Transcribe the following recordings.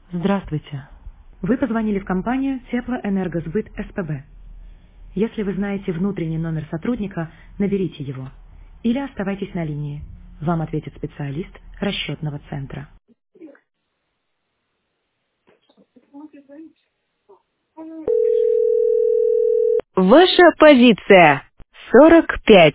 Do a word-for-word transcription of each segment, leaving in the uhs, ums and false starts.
Здравствуйте. Вы позвонили в компанию Теплоэнергосбыт СПБ. Если вы знаете внутренний номер сотрудника, наберите его. Или оставайтесь на линии. Вам ответит специалист расчетного центра. Ваша позиция. сорок пять.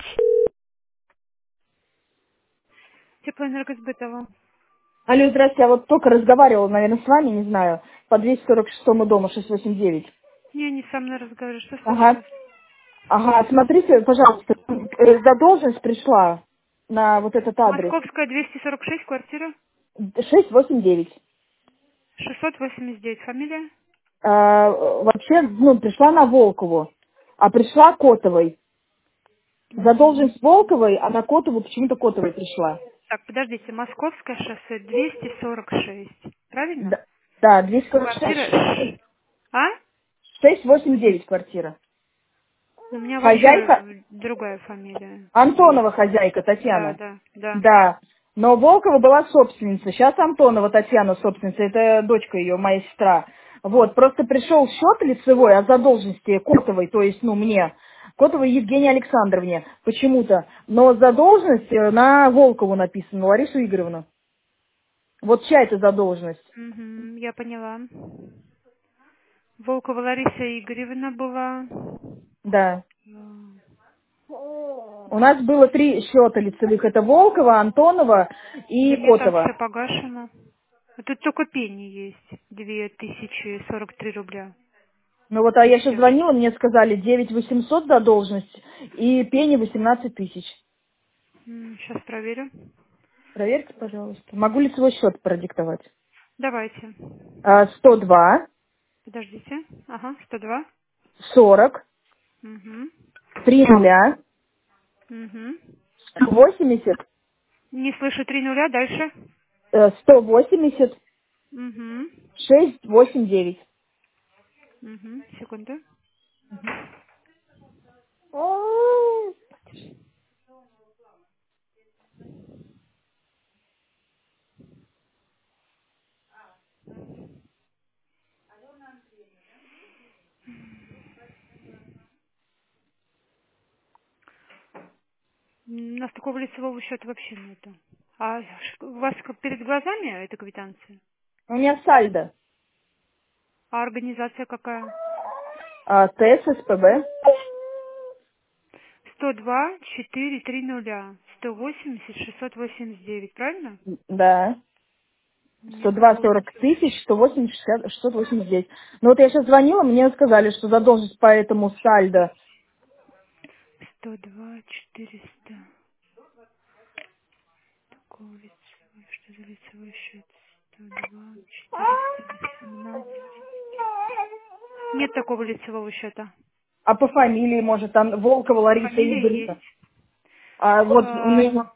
Теплоэнергосбытово. Алло, здрасте, я вот только разговаривала, наверное, с вами, не знаю, по двести сорок шестому дому, шестьсот восемьдесят девять. Не, не со мной разговариваю. Что Ага. случилось? Ага, смотрите, пожалуйста, э, задолженность пришла на вот этот адрес. Московская, двести сорок шесть, квартира шестьсот восемьдесят девять. шестьсот восемьдесят девять. Фамилия? А, вообще, ну, пришла на Волкову, а пришла Котовой. Мгм. Задолженность Волковой, а на Котову почему-то Котовой пришла. Так, подождите. Московское шоссе двести сорок шесть. Правильно? Да, да, двести сорок шесть, Квартира Ш- А? шестьсот восемьдесят девять квартира. У меня Хозяйка вообще другая фамилия Антонова, есть. хозяйка Да, Татьяна. да, да. Да. Но Волкова была собственница. Сейчас Антонова Татьяна собственница. Это дочка ее, моя сестра. Вот. Просто пришел счет лицевой о задолженности Котовой, то есть, ну, мне. Котовой Евгении Александровне. Почему-то. Но задолженность э, на Волкову написана, Ларису Игоревну. Вот чья это задолженность? Мгм, я поняла. Волкова Лариса Игоревна была. Да. М. У нас было три счета лицевых. Это Волкова, Антонова Да и мне там Котова. все погашено. А тут только пени есть. Две тысячи сорок три рубля. Ну вот, а И я сейчас все. звонила, мне сказали девять восемьсот задолженность и пени восемнадцать тысяч. Сейчас проверю. Проверьте, пожалуйста. Могу ли свой счет продиктовать? Давайте. А, сто два, Подождите. Ага, сто два. сорок, Угу. три нуля, Угу. сто восемьдесят, Не слышу три нуля. Дальше. э, сто восемьдесят, Угу. шесть восемь девять. Угу. Секунду. У нас такого лицевого счета вообще нету. А ш- у вас как перед глазами эта квитанция? У меня сальдо. А организация какая? А, ТС, СПБ. сто два четыре три нуля. сто восемьдесят шестьсот восемьдесят девять, правильно? Да. Не сто два такого сорок лицевого. тысяч, сто восемьдесят шестьдесят, шестьсот восемьдесят девять. Ну вот я сейчас звонила, мне сказали, что задолженность по этому сальдо. сто два четыреста. Такого лицевой. Что за лицевой счет? сто два четыреста восемнадцать. Нет такого лицевого счета. А по фамилии, может, там Волкова Лариса Фамилия Игоревна. есть. А вот у А, меня...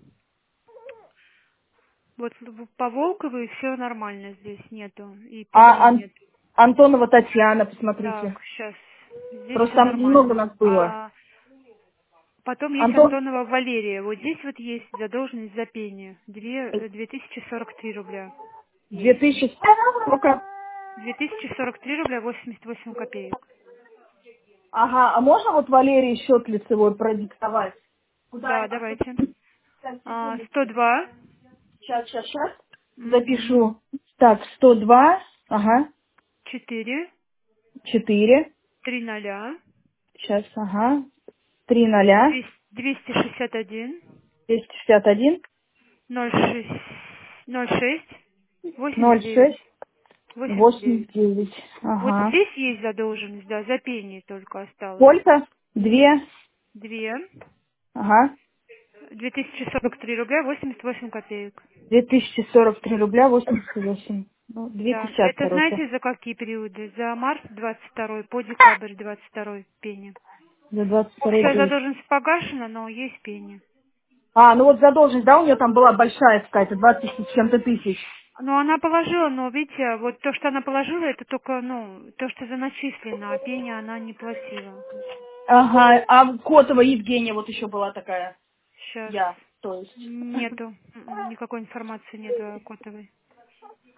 вот в- по Волковой все нормально здесь нету. И пени А Ан- нет. Антонова Татьяна, посмотрите. Так, сейчас. Здесь Просто все там много нормально. нас было. А потом есть Антон... Антонова Валерия. Вот здесь вот есть задолженность за пени. Две, э, две тысячи сорок три рубля. две тысячи... Сколько? Две тысячи сорок три рубля восемьдесят восемь копеек. Ага, а можно вот Валерии счет лицевой продиктовать? Куда? Да, А что? давайте. Сейчас, А, секунду. сто два. Сейчас, сейчас, сейчас. Угу. Запишу. Так, сто два, ага, четыре. четыре, Три ноля. сейчас, ага, три ноля, Двести шестьдесят один. двести шестьдесят один, Ноль шесть. Ноль шесть. Восемьдесят ноль девять. шесть, Восемьдесят девять. восемьдесят девять, Вот ага. здесь есть задолженность, да, за пени только осталось. Сколько? Две, Две. ага. Две тысячи сорок три рубля восемьдесят восемь копеек. две тысячи сорок три рубля восемьдесят восемь. Ну, две Да. пятьдесят, Это короче. знаете за какие периоды? За март двадцать второй по декабрь двадцать второй пени. За двадцать второй Вся год. задолженность погашена, но есть пени. А, ну вот задолженность, да, у нее там была большая какая-то, двадцать с чем-то тысяч. Ну, она положила, но, видите, вот то, что она положила, это только, ну, то, что заначислено, а пени она не платила. Ага, а Котова Евгения вот еще была такая. Сейчас Я, то есть. нету, м, никакой информации нету о Котовой.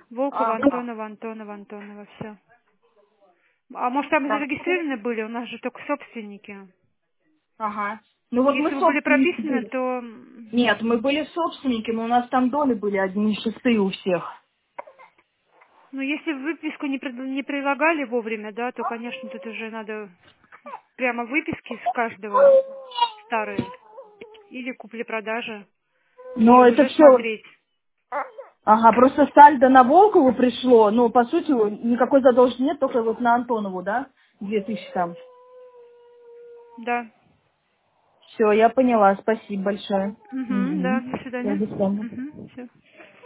Волкова, Ага. Антонова, Антонова, Антонова, все. А может, там Так. зарегистрированы были? У нас же только собственники. Ага. Ну вот мы Если вы были собственники прописаны, были. то... Нет, мы были собственники, но у нас там доли были одни шестые у всех. Ну, если выписку не, пред- не прилагали вовремя, да, то, конечно, тут уже надо прямо выписки с каждого старые. Или купли-продажи. И Но это уже все. смотреть. Ага, просто сальдо на Волкову пришло, но по сути никакой задолженности нет, только вот на Антонову, да? Две тысячи там. Да. Все, я поняла, спасибо большое. Угу, да, Угу. до Все, свидания. до свидания. Угу, все.